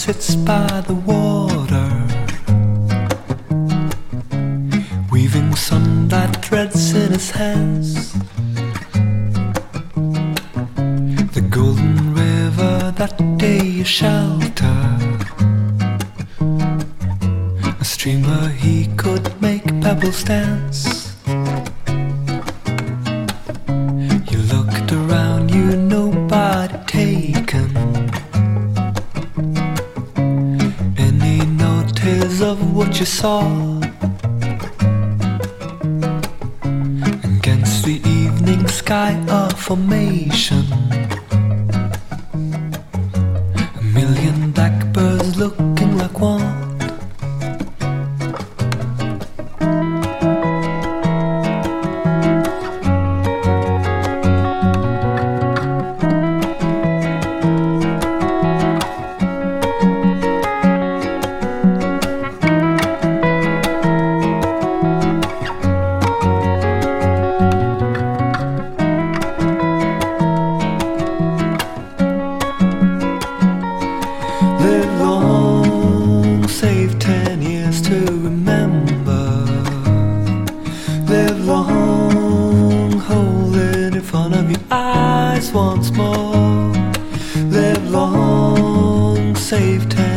sits by the water, weaving sunlight threads in his hands. The golden river that day you shelter, a stream where he could make pebbles dance. You looked around you, nobody taken any notice of what you saw. Against the evening sky, a formation, a million blackbirds looking like one. Live long, save 10 years to remember. Live long, hold it in front of your eyes once more. Live long, save 10